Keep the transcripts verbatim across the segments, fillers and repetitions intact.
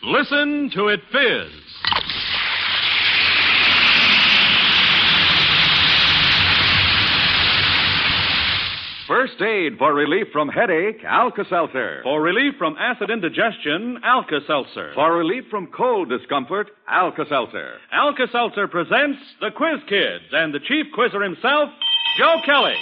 Listen to it fizz. First aid for relief from headache, Alka-Seltzer. For relief from acid indigestion, Alka-Seltzer. For relief from cold discomfort, Alka-Seltzer. Alka-Seltzer presents the Quiz Kids and the chief quizzer himself, Joe Kelly.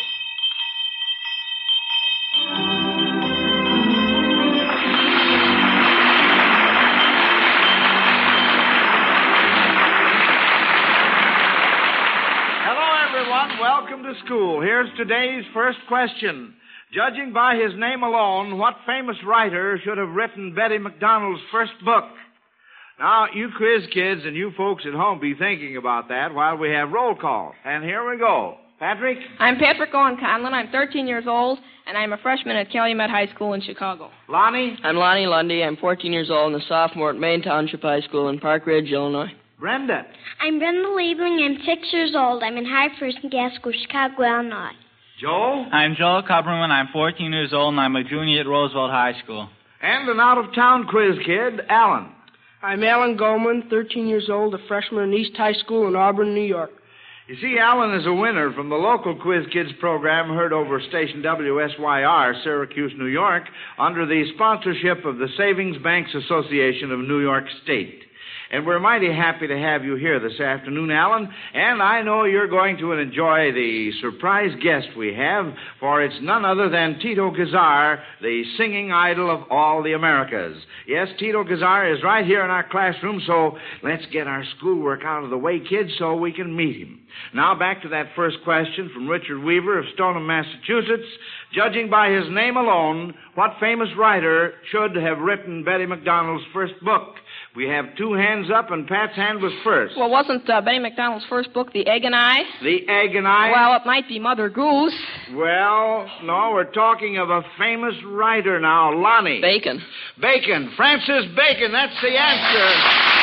Welcome to school. Here's today's first question. Judging by his name alone, what famous writer should have written Betty McDonald's first book? Now, you quiz kids and you folks at home be thinking about that while we have roll call. And here we go. Patrick? I'm Patrick Owen Conlon. I'm thirteen years old, and I'm a freshman at Calumet High School in Chicago. Lonnie? I'm Lonnie Lundy. I'm fourteen years old and a sophomore at Maine Township High School in Park Ridge, Illinois. Brenda? I'm Brenda Liebling. I'm six years old. I'm in Hartford and Gasco, Chicago, Illinois. Joel? I'm Joel Kupperman. I'm fourteen years old, and I'm a junior at Roosevelt High School. And an out-of-town quiz kid, Alan. I'm Alan Goldman, thirteen years old, a freshman at East High School in Auburn, New York. You see, Alan is a winner from the local Quiz Kids program heard over station W S Y R, Syracuse, New York, under the sponsorship of the Savings Banks Association of New York State. And we're mighty happy to have you here this afternoon, Alan. And I know you're going to enjoy the surprise guest we have, for it's none other than Tito Gazar, the singing idol of all the Americas. Yes, Tito Gazar is right here in our classroom, so let's get our schoolwork out of the way, kids, so we can meet him. Now, back to that first question from Richard Weaver of Stoneham, Massachusetts. Judging by his name alone, what famous writer should have written Betty McDonald's first book? We have two hands up, and Pat's hand was first. Well, wasn't uh, Betty McDonald's first book The Egg and I? The Egg and I? Well, it might be Mother Goose. Well, no, we're talking of a famous writer now, Lonnie. Bacon. Bacon. Francis Bacon, that's the answer.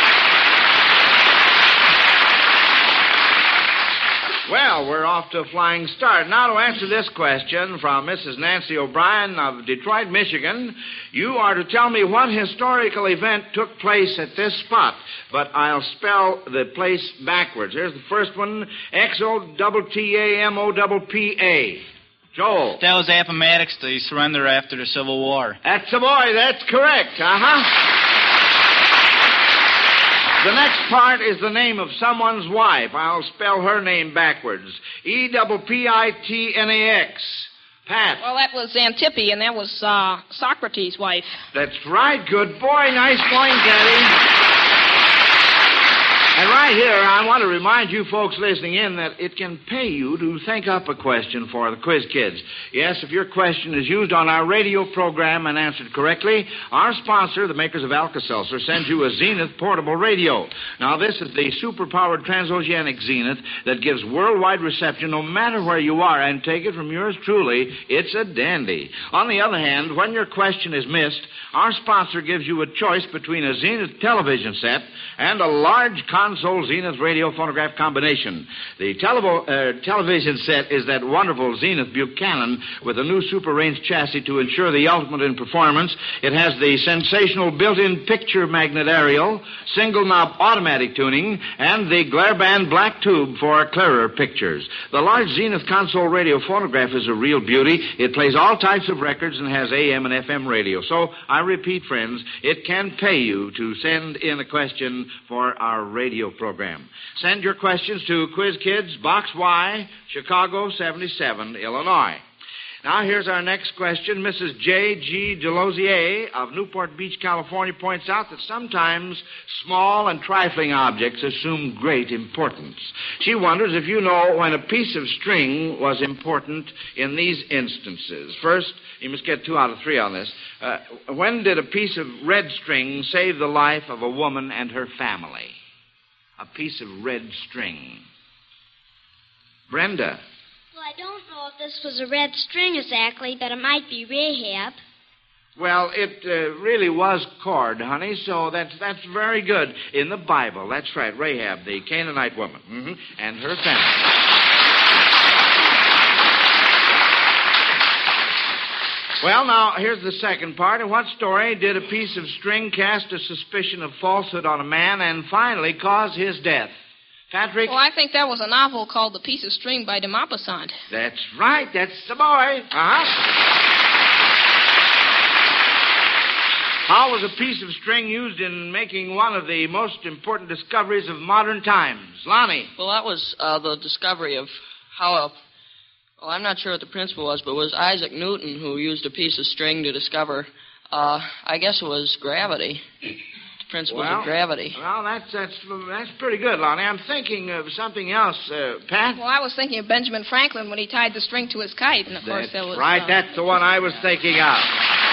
Well, we're off to a flying start. Now, to answer this question from Missus Nancy O'Brien of Detroit, Michigan, you are to tell me what historical event took place at this spot, but I'll spell the place backwards. Here's the first one, X O T T A M O P P A. Joel. That was Appomattox, the surrender after the Civil War. At Savoy, that's correct. Uh-huh. The next part is the name of someone's wife. I'll spell her name backwards. E P P I T N A X. Pat. Well, that was Xantippe, and that was uh, Socrates' wife. That's right. Good boy. Nice going, Daddy. And right here, I want to remind you folks listening in that it can pay you to think up a question for the Quiz Kids. Yes, if your question is used on our radio program and answered correctly, our sponsor, the makers of Alka-Seltzer, sends you a Zenith portable radio. Now, this is the super-powered transoceanic Zenith that gives worldwide reception no matter where you are, and take it from yours truly, it's a dandy. On the other hand, when your question is missed, our sponsor gives you a choice between a Zenith television set and a large console Zenith radio phonograph combination. The televo- uh, television set is that wonderful Zenith Buchanan with a new super range chassis to ensure the ultimate in performance. It has the sensational built-in picture magnet aerial, single knob automatic tuning, and the glare band black tube for clearer pictures. The large Zenith console radio phonograph is a real beauty. It plays all types of records and has A M and F M radio. So, I repeat, friends, it can pay you to send in a question for our radio program. Send your questions to Quiz Kids, Box Y, Chicago seventy-seven, Illinois. Now, here's our next question. Missus J G Delosier of Newport Beach, California, points out that sometimes small and trifling objects assume great importance. She wonders if you know when a piece of string was important in these instances. First, you must get two out of three on this. Uh, when did a piece of red string save the life of a woman and her family? A piece of red string. Brenda. Well, I don't know if this was a red string exactly, but it might be Rahab. Well, it uh, really was cord, honey, so that's that's very good. In the Bible, that's right, Rahab, the Canaanite woman, mm-hmm, and her family. Well, now, here's the second part. In what story did a piece of string cast a suspicion of falsehood on a man and finally cause his death? Patrick? Well, I think that was a novel called The Piece of String by de Maupassant. That's right. That's the boy. Uh-huh. How was a piece of string used in making one of the most important discoveries of modern times? Lonnie? Well, that was uh, the discovery of how a... Well, I'm not sure what the principle was, but it was Isaac Newton who used a piece of string to discover, uh, I guess it was gravity. The principles well, of gravity. Well, that's, that's, that's pretty good, Lonnie. I'm thinking of something else. Uh, Pat? Well, I was thinking of Benjamin Franklin when he tied the string to his kite, and of course That's there was... right. Uh... That's the one I was thinking of.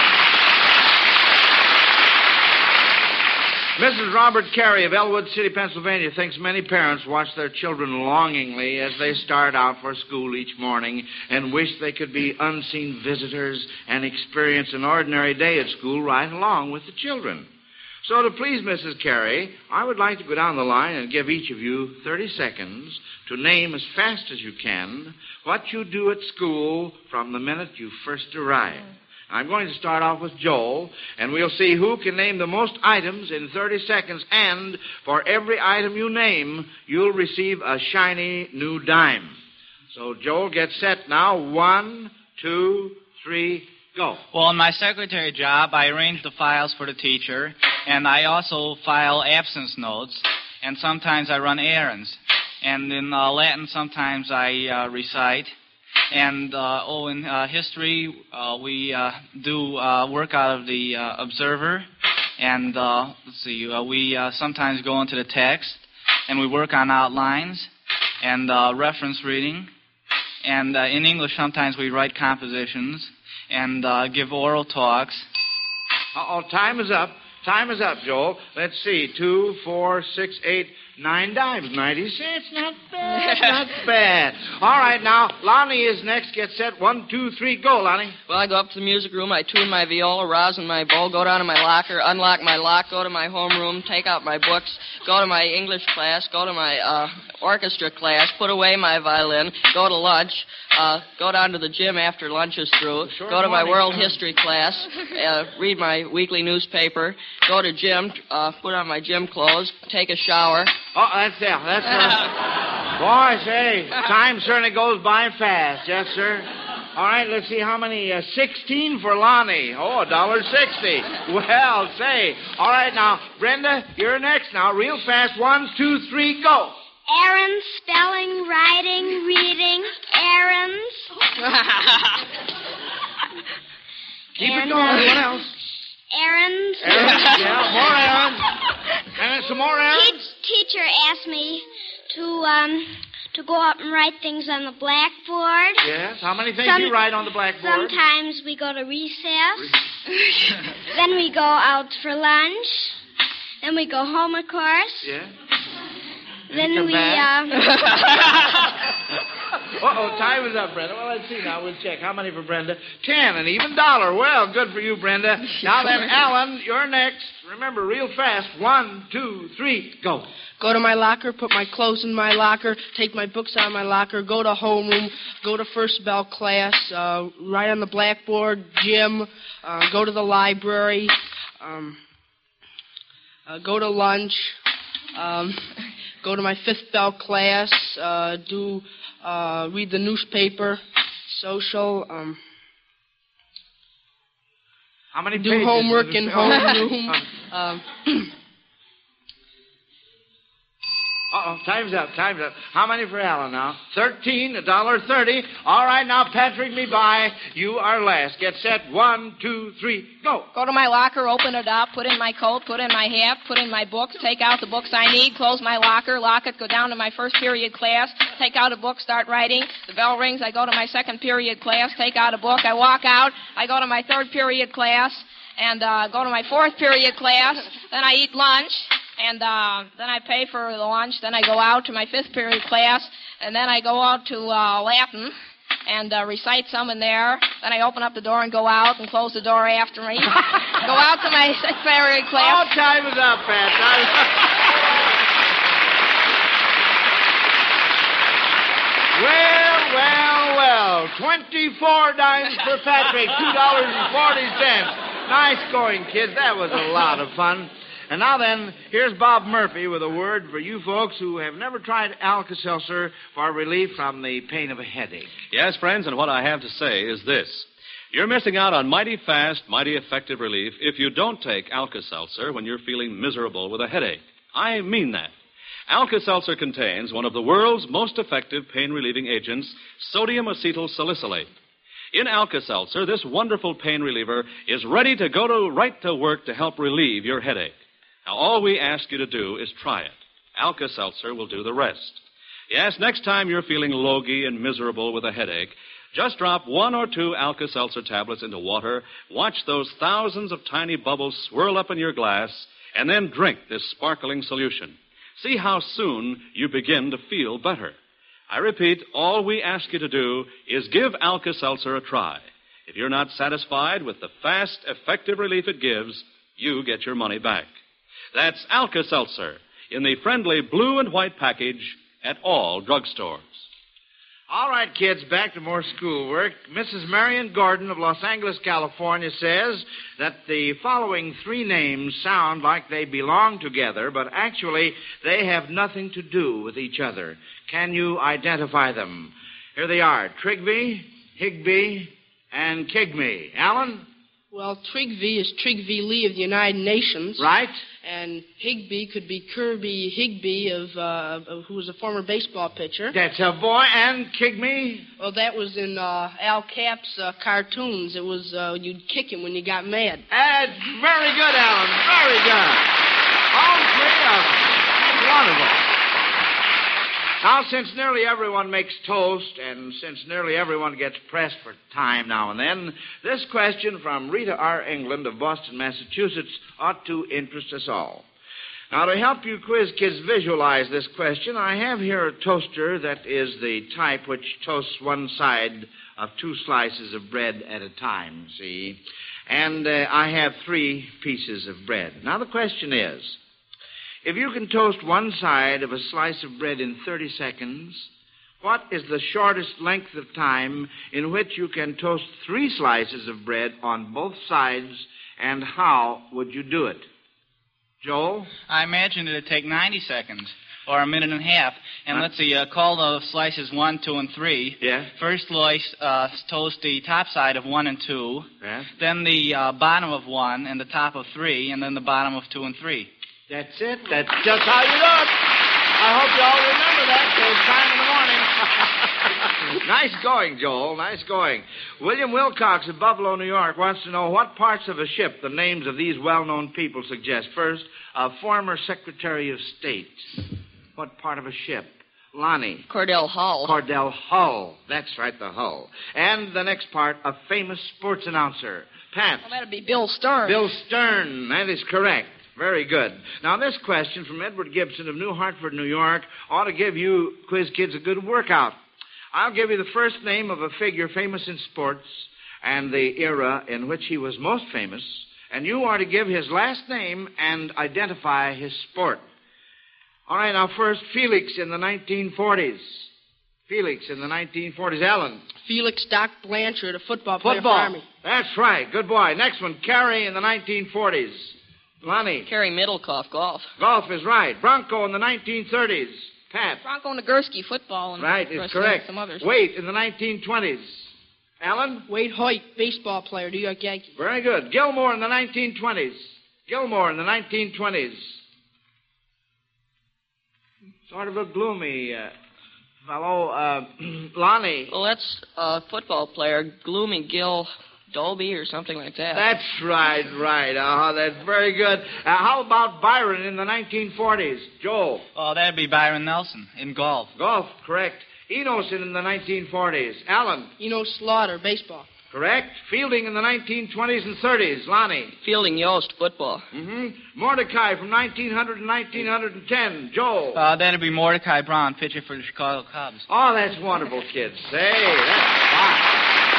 Missus Robert Carey of Elwood City, Pennsylvania, thinks many parents watch their children longingly as they start out for school each morning and wish they could be unseen visitors and experience an ordinary day at school right along with the children. So to please Missus Carey, I would like to go down the line and give each of you thirty seconds to name as fast as you can what you do at school from the minute you first arrive. I'm going to start off with Joel, and we'll see who can name the most items in thirty seconds, and for every item you name, you'll receive a shiny new dime. So, Joel, get set now. One, two, three, go. Well, in my secretary job, I arrange the files for the teacher, and I also file absence notes, and sometimes I run errands. And in uh, Latin, sometimes I uh, recite. And, uh, oh, in uh, history, uh, we uh, do uh, work out of the uh, Observer. And, uh, let's see, uh, we uh, sometimes go into the text, and we work on outlines and uh, reference reading. And uh, in English, sometimes we write compositions and uh, give oral talks. Uh-oh, time is up. Time is up, Joel. Let's see. Two, four, six, eight, nine dimes. Ninety cents. Not bad. Not bad. All right, now, Lonnie is next. Get set. One, two, three, go, Lonnie. Well, I go up to the music room, I tune my viola, rosin my bow, go down to my locker, unlock my lock, go to my homeroom, take out my books, go to my English class, go to my uh, orchestra class, put away my violin, go to lunch, uh, go down to the gym after lunch is through, go to my world history class, uh, read my weekly newspaper, go to gym, uh, put on my gym clothes, take a shower. Oh, that's it. That's it. Boy, say, time certainly goes by fast. Yes, sir. All right, let's see how many. Uh, Sixteen for Lonnie. Oh, a dollar sixty. Well, say. All right, now, Brenda, you're next now. Real fast. One, two, three, go. Errands, spelling, writing, reading, errands. Keep and, it going. uh, What else? Errands. Errands. Yeah, more errands. And then some more errands. Te- teacher asked me to um to go up and write things on the blackboard. Yes. How many things Some- do you write on the blackboard? Sometimes we go to recess. Then we go out for lunch. Then we go home, of course. Yeah. Then come we back? um Uh-oh, time is up, Brenda. Well, let's see now. We'll check. How many for Brenda? Ten, an even dollar. Well, good for you, Brenda. Now then, Alan, you're next. Remember, real fast. One, two, three, go. Go to my locker, put my clothes in my locker, take my books out of my locker, go to homeroom, go to first bell class, uh, write on the blackboard, gym, uh, go to the library, um, uh, go to lunch, um, go to my fifth bell class, uh, do uh, read the newspaper, social, um, How many do pages homework does it in say? homeroom. um, Uh-oh, time's up, time's up. How many for Alan now? Thirteen, a dollar thirty. All right, now, Patrick, me by. You are last. Get set. One, two, three, go. Go to my locker, open it up, put in my coat, put in my hat, put in my books, take out the books I need, close my locker, lock it, go down to my first period class, take out a book, start writing. The bell rings, I go to my second period class, take out a book, I walk out, I go to my third period class, and uh, go to my fourth period class, then I eat lunch. And uh, then I pay for the lunch. Then I go out to my fifth period class. And then I go out to uh, Latin and uh, recite some in there. Then I open up the door and go out and close the door after me. Go out to my sixth period class. Oh, time is up, Pat. Time is up. Well, well, well. twenty-four dimes for Patrick, two dollars and forty cents. Nice going, kids. That was a lot of fun. And now then, here's Bob Murphy with a word for you folks who have never tried Alka-Seltzer for relief from the pain of a headache. Yes, friends, and what I have to say is this. You're missing out on mighty fast, mighty effective relief if you don't take Alka-Seltzer when you're feeling miserable with a headache. I mean that. Alka-Seltzer contains one of the world's most effective pain-relieving agents, sodium acetyl salicylate. In Alka-Seltzer, this wonderful pain reliever is ready to go to right to work to help relieve your headache. Now, all we ask you to do is try it. Alka-Seltzer will do the rest. Yes, next time you're feeling logy and miserable with a headache, just drop one or two Alka-Seltzer tablets into water, watch those thousands of tiny bubbles swirl up in your glass, and then drink this sparkling solution. See how soon you begin to feel better. I repeat, all we ask you to do is give Alka-Seltzer a try. If you're not satisfied with the fast, effective relief it gives, you get your money back. That's Alka-Seltzer in the friendly blue and white package at all drugstores. All right, kids, back to more schoolwork. Missus Marion Gordon of Los Angeles, California, says that the following three names sound like they belong together, but actually they have nothing to do with each other. Can you identify them? Here they are, Trigby, Higby, and Kigme. Alan? Well, Trigby is Trigby Lee of the United Nations. Right. And Higby could be Kirby Higby, of, uh, of who was a former baseball pitcher. That's a boy. And Kigme? Well, that was in uh, Al Cap's uh, cartoons. It was uh, you'd kick him when you got mad. That's very good, Alan. Very good. All three of them. Wonderful. Now, since nearly everyone makes toast, and since nearly everyone gets pressed for time now and then, this question from Rita R. England of Boston, Massachusetts, ought to interest us all. Now, to help you quiz kids visualize this question, I have here a toaster that is the type which toasts one side of two slices of bread at a time, see? And uh, I have three pieces of bread. Now, the question is, if you can toast one side of a slice of bread in thirty seconds, what is the shortest length of time in which you can toast three slices of bread on both sides, and how would you do it? Joel? I imagine it'd take ninety seconds, or a minute and a half. And huh? let's see, uh, call the slices one, two, and three. Yeah. First slice, uh, toast the top side of one and two. Yeah. Then the uh, bottom of one, and the top of three, and then the bottom of two and three. That's it. That's just how you do it. I hope you all remember that. Saves time in the morning. Nice going, Joel. Nice going. William Wilcox of Buffalo, New York, wants to know what parts of a ship the names of these well-known people suggest. First, a former Secretary of State. What part of a ship? Lonnie. Cordell Hull. Cordell Hull. That's right, the hull. And the next part, a famous sports announcer. Pat. Well, that'd be Bill Stern. Bill Stern. That is correct. Very good. Now, this question from Edward Gibson of New Hartford, New York, ought to give you, quiz kids, a good workout. I'll give you the first name of a figure famous in sports and the era in which he was most famous, and you are to give his last name and identify his sport. All right, now first, Felix in the nineteen forties. Felix in the nineteen forties. Alan. Felix Doc Blanchard, a football player Football. for Army. That's right. Good boy. Next one, Carey in the nineteen forties. Lonnie. Kerry Middlecoff, golf. Golf is right. Bronco in the nineteen thirties. Pat. Bronco Nagurski, football. And right, it's correct. Some others. Waite in the nineteen twenties. Alan? Wade Hoyt, baseball player, New York Yankees. Very good. Gilmore in the nineteen twenties. Gilmore in the nineteen twenties. Sort of a gloomy uh, fellow. Uh, Lonnie. Well, that's a football player, Gloomy Gil Dolby or something like that. That's right, right. Uh, that's very good. Uh, how about Byron in the nineteen forties? Joel? Oh, that'd be Byron Nelson in golf. Golf, correct. Enos in the nineteen forties. Alan? Enos Slaughter, baseball. Correct. Fielding in the nineteen twenties and thirties. Lonnie? Fielding Yost, football. Mm-hmm. Mordecai from nineteen hundred to nineteen ten. Joel? Uh, that'd be Mordecai Brown, pitcher for the Chicago Cubs. Oh, that's wonderful, kids. Hey, that's fine.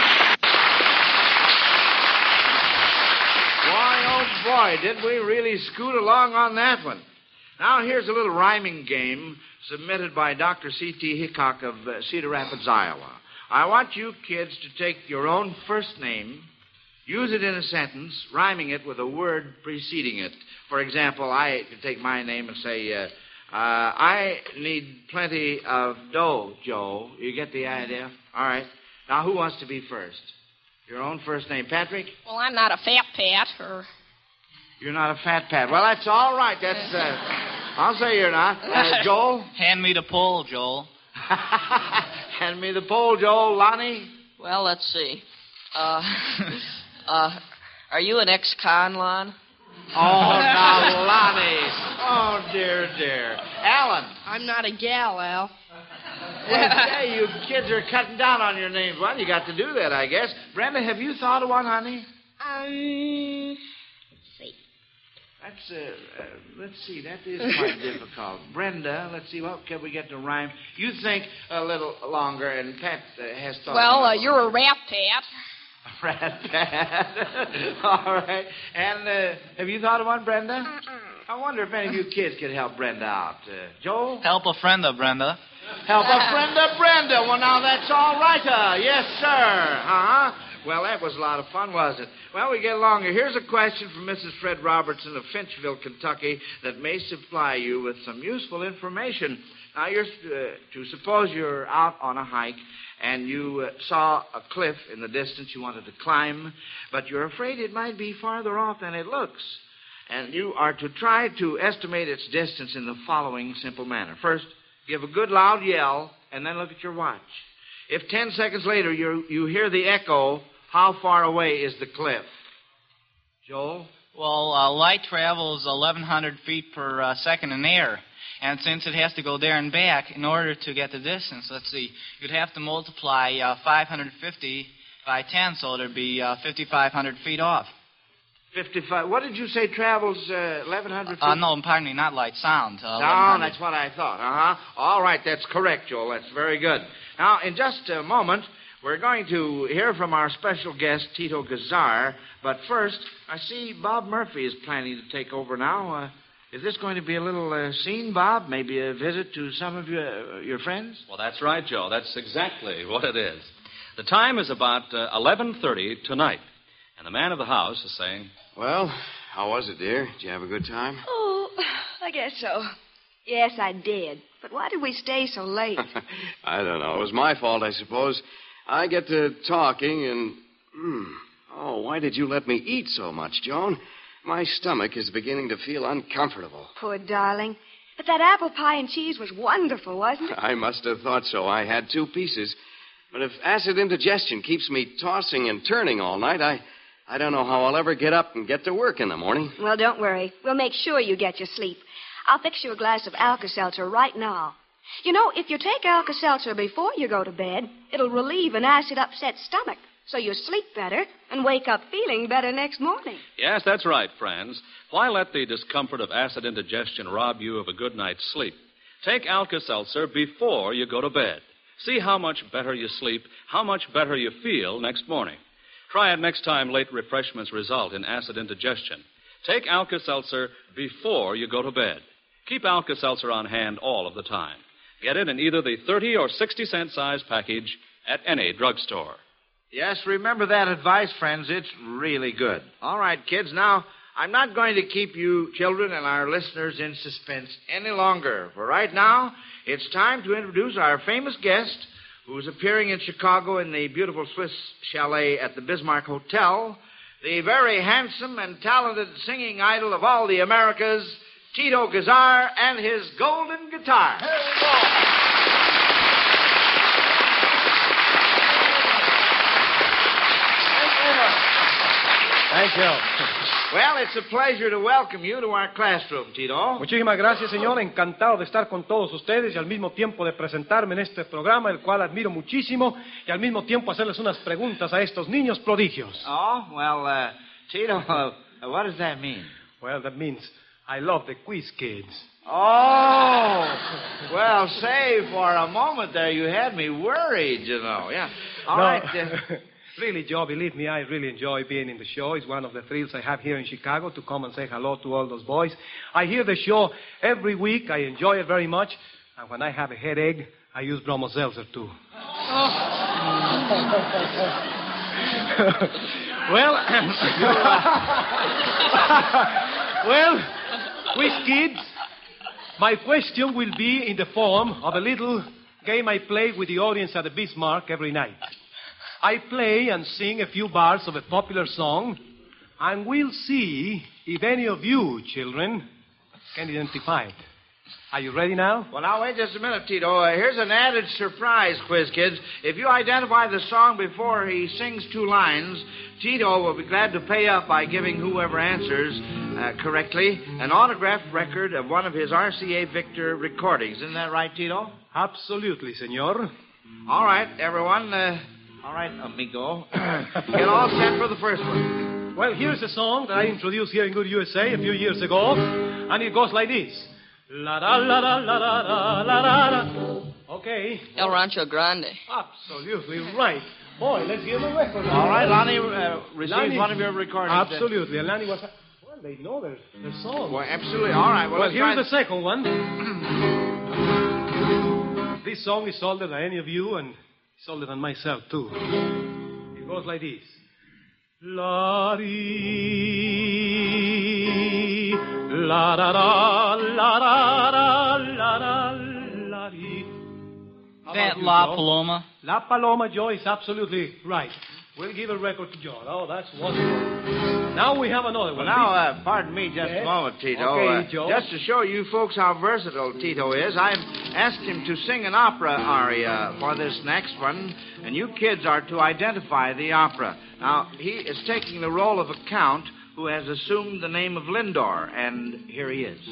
Boy, oh boy, did we really scoot along on that one. Now here's a little rhyming game submitted by Doctor C T Hickok of uh, Cedar Rapids, Iowa. I want you kids to take your own first name, use it in a sentence, rhyming it with a word preceding it. For example, I could take my name and say, uh, uh, I need plenty of dough, Joe. You get the idea? All right. Now, who wants to be first? Your own first name. Patrick? Well, I'm not a fat Pat, or... You're not a fat Pat. Well, that's all right. That's, uh, I'll say you're not. Uh, Joel? Hand me the pole, Joel. Hand me the pole, Joel. Lonnie? Well, let's see. Uh, uh, are you an ex-con, Lon? Oh, now, Lonnie. Oh, dear, dear. Alan? I'm not a gal, Al. Well, hey, you kids are cutting down on your names. Well, you got to do that, I guess. Brenda, have you thought of one, honey? Um, let's see. That's, uh, uh, let's see, that is quite difficult. Brenda, let's see, what can we get to rhyme? You think a little longer, and Pat uh, has thought. Well, uh, you're a rat Pat. A rat Pat. All right. And uh, have you thought of one, Brenda? Uh-uh. I wonder if any of you kids could help Brenda out. Uh, Joel? Help a friend of Brenda. Help a friend of Brenda. Well, now that's all right. Uh, yes, sir. Uh-huh. Well, that was a lot of fun, wasn't it? Well, we get along here. Here's a question from Missus Fred Robertson of Finchville, Kentucky, that may supply you with some useful information. Now, you're uh, to suppose you're out on a hike and you uh, saw a cliff in the distance you wanted to climb, but you're afraid it might be farther off than it looks. And you are to try to estimate its distance in the following simple manner. First, give a good loud yell, and then look at your watch. If ten seconds later you you hear the echo, how far away is the cliff? Joel? Well, uh, light travels eleven hundred feet per uh, second in air. And since it has to go there and back, in order to get the distance, let's see, you'd have to multiply uh, five hundred fifty by ten, so there'd be uh, fifty-five hundred feet off. fifty-five. What did you say travels uh, eleven hundred feet? Uh, no, pardon me, not light, sound. Uh, Sound, that's what I thought. Uh-huh. All right, that's correct, Joel. That's very good. Now, in just a moment, we're going to hear from our special guest, Tito Gazar. But first, I see Bob Murphy is planning to take over now. Uh, is this going to be a little uh, scene, Bob? Maybe a visit to some of your, uh, your friends? Well, that's right, Joe. That's exactly what it is. The time is about uh, eleven thirty tonight, and the man of the house is saying... Well, how was it, dear? Did you have a good time? Oh, I guess so. Yes, I did. But why did we stay so late? I don't know. It was my fault, I suppose. I get to talking and... Hmm. Oh, why did you let me eat so much, Joan? My stomach is beginning to feel uncomfortable. Poor darling. But that apple pie and cheese was wonderful, wasn't it? I must have thought so. I had two pieces. But if acid indigestion keeps me tossing and turning all night, I... I don't know how I'll ever get up and get to work in the morning. Well, don't worry. We'll make sure you get your sleep. I'll fix you a glass of Alka-Seltzer right now. You know, if you take Alka-Seltzer before you go to bed, it'll relieve an acid-upset stomach, so you sleep better and wake up feeling better next morning. Yes, that's right, friends. Why let the discomfort of acid indigestion rob you of a good night's sleep? Take Alka-Seltzer before you go to bed. See how much better you sleep, how much better you feel next morning. Try it next time late refreshments result in acid indigestion. Take Alka-Seltzer before you go to bed. Keep Alka-Seltzer on hand all of the time. Get it in either the thirty or sixty cent size package at any drugstore. Yes, remember that advice, friends. It's really good. All right, kids, now, I'm not going to keep you children and our listeners in suspense any longer. For right now, it's time to introduce our famous guest, who's appearing in Chicago in the beautiful Swiss chalet at the Bismarck Hotel, the very handsome and talented singing idol of all the Americas, Tito Gazar, and his golden guitar. Thank you. Well, it's a pleasure to welcome you to our classroom, Tito. Muchísimas gracias, señor. Encantado de estar con todos ustedes y al mismo tiempo de presentarme en este programa, el cual admiro muchísimo, y al mismo tiempo hacerles unas preguntas a estos niños prodigios. Oh, well, uh, Tito, uh, what does that mean? Well, that means I love the quiz kids. Oh, well, say, for a moment there you had me worried, you know. Yeah. All no. right. Uh, Really, Joe, believe me, I really enjoy being in the show. It's one of the thrills I have here in Chicago to come and say hello to all those boys. I hear the show every week. I enjoy it very much. And when I have a headache, I use Bromo Seltzer, too. Oh. Well, well, quiz kids, my question will be in the form of a little game I play with the audience at the Bismarck every night. I play and sing a few bars of a popular song, and we'll see if any of you children can identify it. Are you ready now? Well, now, wait just a minute, Tito. Uh, here's an added surprise, quiz kids. If you identify the song before he sings two lines, Tito will be glad to pay up by giving whoever answers uh, correctly an autographed record of one of his R C A Victor recordings. Isn't that right, Tito? Absolutely, senor. All right, everyone. Uh, all right, amigo. Get all set for the first one. Well, here's a song that I introduced here in Good U S A a few years ago, and it goes like this. La da la da la da da la da da. Okay. El Rancho Grande. Absolutely right. Boy, let's give him a record. All right, Lonnie uh, received Lonnie, one of your recordings. Absolutely. And Lonnie was... Well, they know their, their song. Well, absolutely. All right. Well, well let's here's try... the second one. This song is older than any of you, and it's older than myself, too. It goes like this. La-dee, la-da-da, la-da-da, la-da, la-dee. That La Paloma. La Paloma, Joe, is absolutely right. We'll give a record to Joe. Oh, that's wonderful. Now we have another one. Well, now, uh, pardon me just yes? a moment, Tito. Okay, uh, Joe. Just to show you folks how versatile Tito is, I've asked him to sing an opera aria for this next one, and you kids are to identify the opera. Now, he is taking the role of a count who has assumed the name of Lindor, and here he is.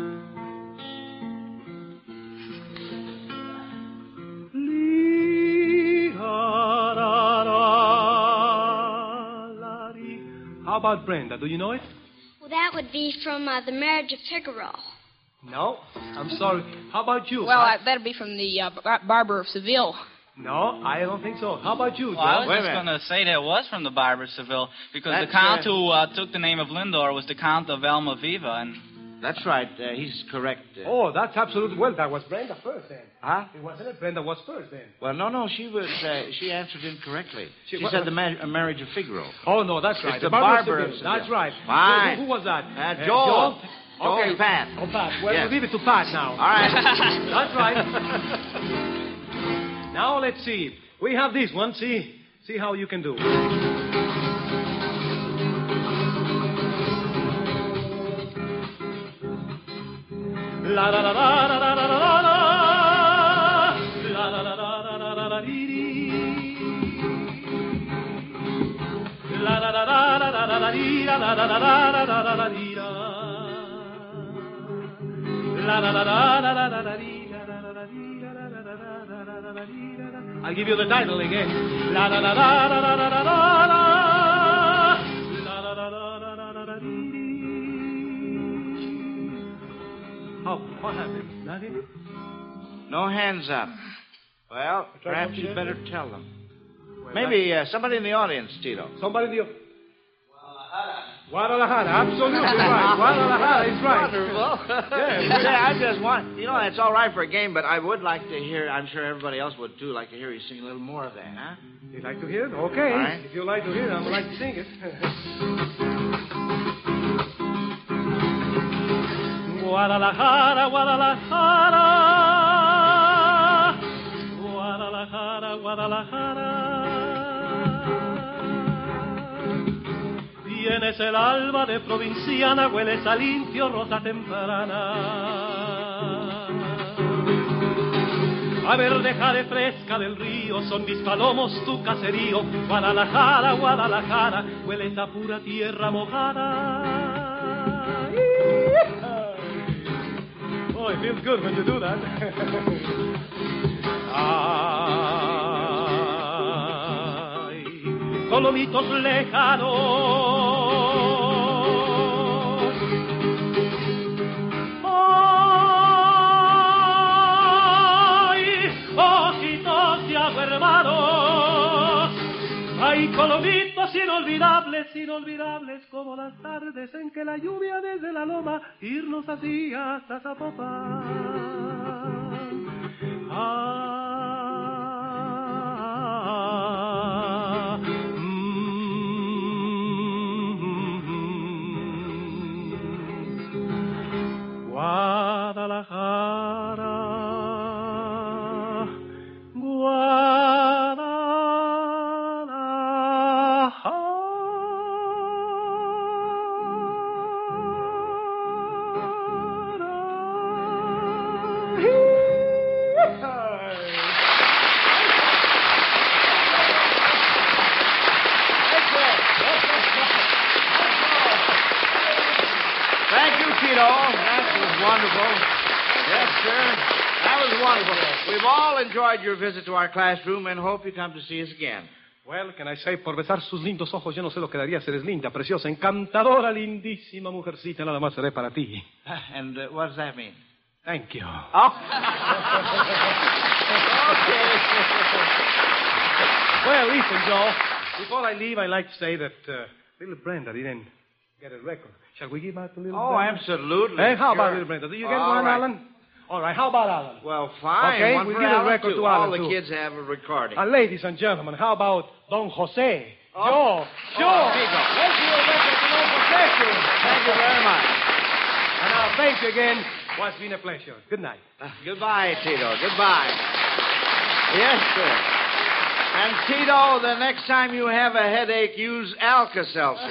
How about Brenda? Do you know it? Well, that would be from uh, The Marriage of Figaro. No. I'm sorry. How about you? Well, uh, that'd be from the uh, Bar- Barber of Seville. No, I don't think so. How about you, Joe? Well, I was Wait a just minute. going to say that it was from the Barber of Seville because That's, the count uh, who uh, took the name of Lindor was the Count of Almaviva, and That's right. Uh, he's correct. Uh, Oh, that's absolutely... Well, that was Brenda first, then. Huh? It wasn't it? Brenda was first, then. Well, no, no, she was. Uh, she answered incorrectly. She, She- what- said the ma- uh, Marriage of Figaro. Oh, no, that's right. It's the Barber Barber of of Seville. That's Seville. right. Fine. Who, who was that? Uh, Joel. Joel? Joel Okay. and Pat. Oh, Pat. Well, Yes. we'll leave it to Pat now. All right. That's right. Now, let's see. We have this one. See, see how you can do. La da da da da da da da da. La da da da da da da da dee dee. La da da da da da da da dee da da da da da da da da dee da. La da da da da da da da dee da da da da dee da da da da da da da da dee da da. I'll give you the title again. La da da da da da da da da da. La da da da da da da da dee dee. Oh, what happened? Nothing? No hands up. Well, perhaps you'd better tell them. Maybe uh, somebody in the audience, Tito. Somebody in the... Guadalajara, absolutely right. Guadalajara is right. Wonderful. Yeah, yeah, I just want, you know, it's all right for a game, but I would like to hear, I'm sure everybody else would too, like to hear you sing a little more of that, huh? You'd like to hear it? Okay. All right. If you like to hear it, I would like to sing it. Guadalajara, Guadalajara. Guadalajara, Guadalajara. Tienes el alma de provinciana, hueles a limpio, rosa temprana. A verdejare fresca del río, son mis palomos tu caserío. Guadalajara, Guadalajara, hueles a pura tierra mojada. Oh, it feels good when you do that. Ay, colomitos lejanos. Hay colomitos inolvidables, inolvidables como las tardes en que la lluvia desde la loma irnos así hasta Zapopan. Guadalajara, Guadalajara. Thank you, Tito. That was wonderful. Yes, sir. That was wonderful. We've all enjoyed your visit to our classroom and hope you come to see us again. Well, can I say, por besar sus lindos ojos, yo no sé lo que daría. Eres linda, preciosa, encantadora, lindísima mujercita. Nada más seré para ti. And uh, what does that mean? Thank you. Oh. Okay. Well, listen, Joe. Before I leave, I'd like to say that uh, little Brenda didn't get a record. Shall we give out to little Oh, Brenda? absolutely. Hey, how sure. about little Brenda? Do you get All one, right. Alan? All right, how about Alan? Well, fine. Okay, one we for give a Alan, record too. to All Alan, the too. kids have a recording. Uh, ladies and gentlemen, how about Don Jose? Oh. Joe, Joe. Oh, Tito. Let's give a record to Don Jose, too. Thank you very much. And now, thank you again. Well, it's been a pleasure. Good night. Uh, goodbye, Tito. Goodbye. Yes, sir. And, Tito, the next time you have a headache, use Alka-Seltzer.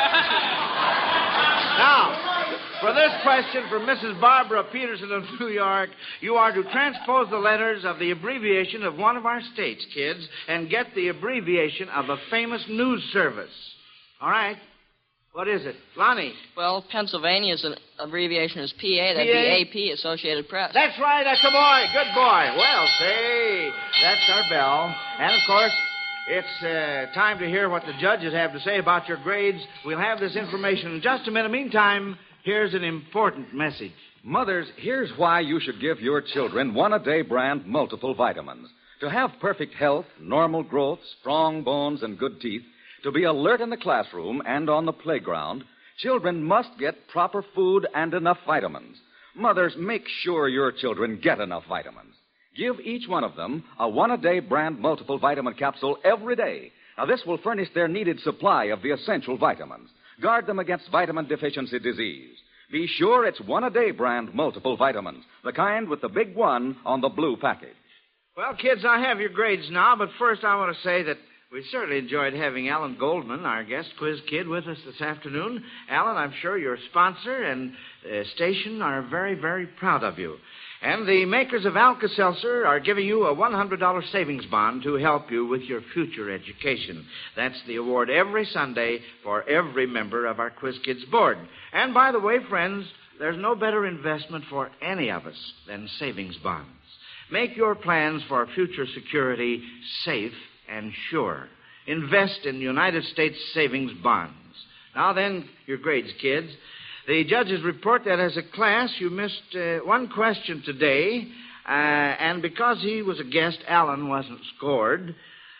Now, for this question from Missus Barbara Peterson of New York, you are to transpose the letters of the abbreviation of one of our states, kids, and get the abbreviation of a famous news service. All right? What is it? Lonnie? Well, Pennsylvania's an abbreviation is P A. That'd P A? be A P, Associated Press. That's right. That's a boy. Good boy. Well, say, that's our bell. And, of course, it's uh, time to hear what the judges have to say about your grades. We'll have this information in just a minute. Meantime, here's an important message. Mothers, here's why you should give your children one-a-day brand multiple vitamins. To have perfect health, normal growth, strong bones, and good teeth, to be alert in the classroom and on the playground, children must get proper food and enough vitamins. Mothers, make sure your children get enough vitamins. Give each one of them a one-a-day brand multiple vitamin capsule every day. Now, this will furnish their needed supply of the essential vitamins. Guard them against vitamin deficiency disease. Be sure it's one-a-day brand multiple vitamins, the kind with the big one on the blue package. Well, kids, I have your grades now, but first I want to say that we certainly enjoyed having Alan Goldman, our guest quiz kid, with us this afternoon. Alan, I'm sure your sponsor and uh, station are very, very proud of you. And the makers of Alka-Seltzer are giving you a one hundred dollars savings bond to help you with your future education. That's the award every Sunday for every member of our Quiz Kids board. And by the way, friends, there's no better investment for any of us than savings bonds. Make your plans for future security safe and sure. Invest in United States savings bonds. Now then, your grades, kids. The judges report that as a class you missed uh, one question today, uh, and because he was a guest, Alan wasn't scored.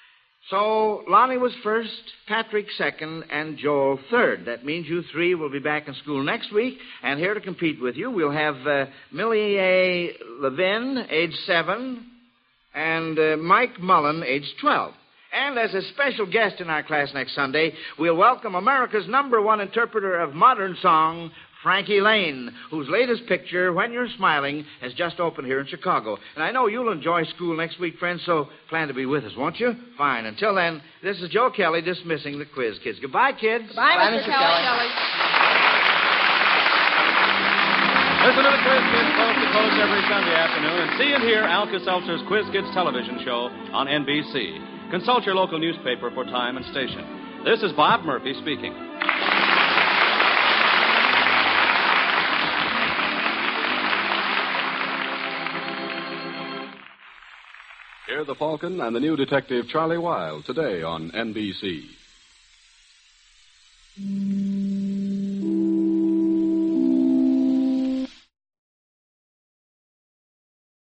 So Lonnie was first, Patrick second, and Joel third. That means you three will be back in school next week, and here to compete with you we'll have uh, Millie A. Levin, age seven, and uh, Mike Mullen, age twelve. And as a special guest in our class next Sunday, we'll welcome America's number one interpreter of modern song, Frankie Lane, whose latest picture, When You're Smiling, has just opened here in Chicago. And I know you'll enjoy school next week, friends, so plan to be with us, won't you? Fine. Until then, this is Joe Kelly dismissing the quiz kids. Goodbye, kids. Goodbye, Bye, Mister Mister Kelly. Kelly. Listen to the Quiz Kids coast to coast every Sunday afternoon and see and hear Alka-Seltzer's Quiz Kids television show on N B C. Consult your local newspaper for time and station. This is Bob Murphy speaking. Hear the Falcon and the new detective Charlie Wilde today on N B C.